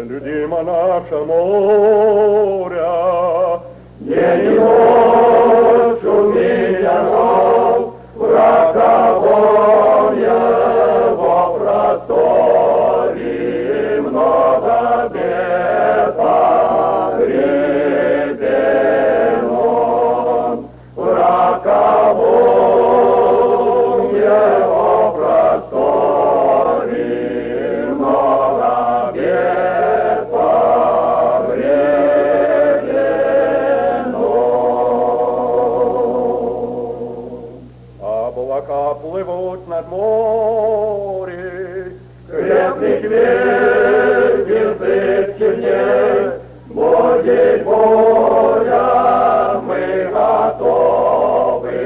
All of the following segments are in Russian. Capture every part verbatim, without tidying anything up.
Нелюдимо наше море, день и ночь шумит оно, враговое во просторе, много бед погребен он, враговое во просторе, много бед погребен он. облака плывут над морем, Крепкий ветер темней, будет воля, мы готовы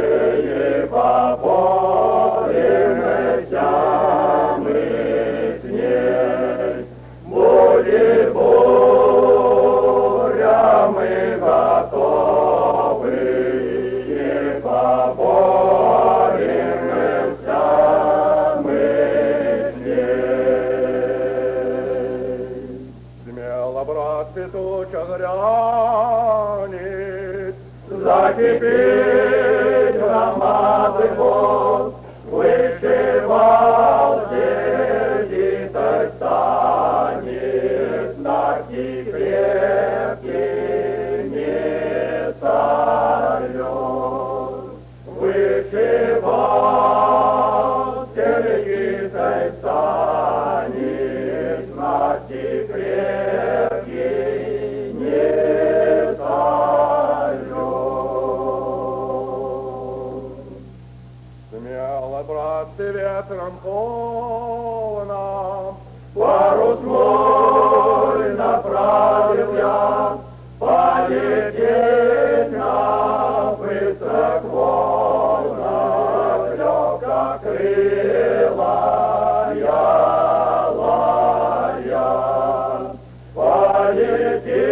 поборемся мы с ней. Будет воля, мы готовы поборемся мы с ней. смело, брат, петуча грянет, Закипит громадный бог, вышивал сердитость станет, наки крепкий не сорвет. Вышивал сердитость станет, наки крепкий не смело, брат, ты ветром полном, Парус мой направил я, полететь на быстрых волнах, легко крылая лая, полететь